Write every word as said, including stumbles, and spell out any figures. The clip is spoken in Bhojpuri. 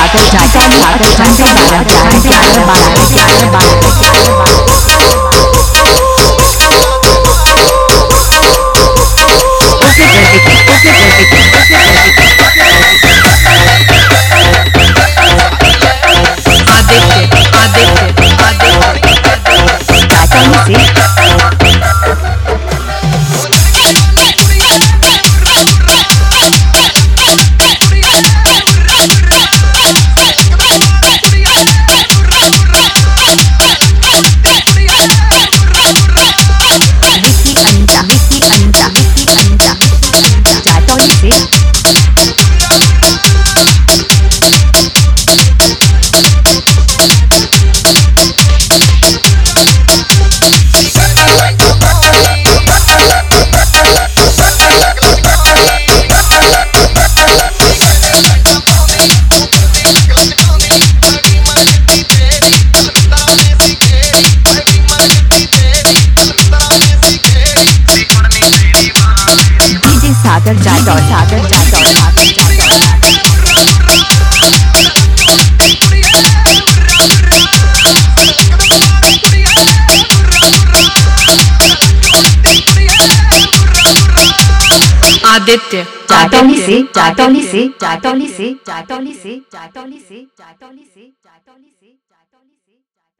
सागर जाटौली सागर घंटे बारह घंटे बारह बारह ग्यारह बारह ग्यारह बारह okay traffic okay traffic Aditya Aditya Aditya Jatauli से सागर जाटौली सागर जाटौली सागर जाटौली आदित्य जाटौली से जाटौली से जाटौली से जाटौली से जाटौली से जाटौली से जाटौली से